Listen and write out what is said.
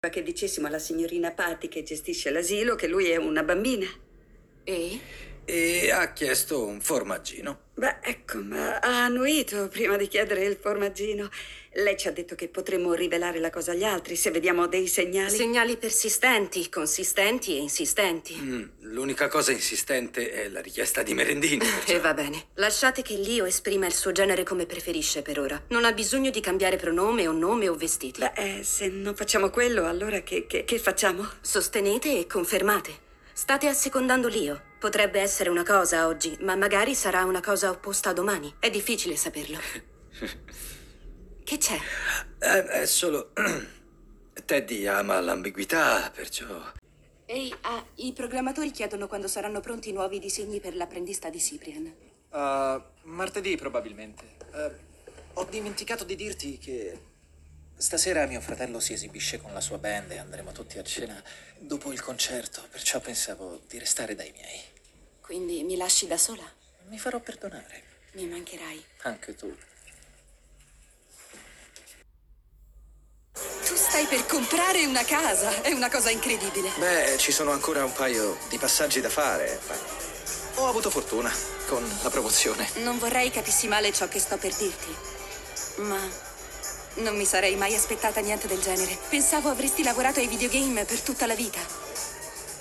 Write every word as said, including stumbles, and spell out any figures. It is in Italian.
Che dicessimo alla signorina Patty che gestisce l'asilo che lui è una bambina. E? E ha chiesto un formaggino. Beh, ecco, ma ha annuito prima di chiedere il formaggino. Lei ci ha detto che potremmo rivelare la cosa agli altri se vediamo dei segnali. Segnali persistenti, consistenti e insistenti. Mm, l'unica cosa insistente è la richiesta di merendine. perciò- E va bene. Lasciate che Leo esprima il suo genere come preferisce per ora. Non ha bisogno di cambiare pronome o nome o vestiti. Beh, eh, se non facciamo quello, allora che, che, che facciamo? Sostenete e confermate. State assecondando Leo. Potrebbe essere una cosa oggi, ma magari sarà una cosa opposta domani. È difficile saperlo. Che c'è? Eh, è solo... Teddy ama l'ambiguità, perciò... Ehi, ah, i programmatori chiedono quando saranno pronti i nuovi disegni per l'apprendista di Cyprian. Uh, martedì probabilmente. Uh, ho dimenticato di dirti che stasera mio fratello si esibisce con la sua band e andremo tutti a cena dopo il concerto, perciò pensavo di restare dai miei. Quindi mi lasci da sola? Mi farò perdonare. Mi mancherai. Anche tu. Tu stai per comprare una casa. È una cosa incredibile. Beh, ci sono ancora un paio di passaggi da fare. Ho avuto fortuna con la promozione. Non vorrei capissi male ciò che sto per dirti, ma non mi sarei mai aspettata niente del genere. Pensavo avresti lavorato ai videogame per tutta la vita.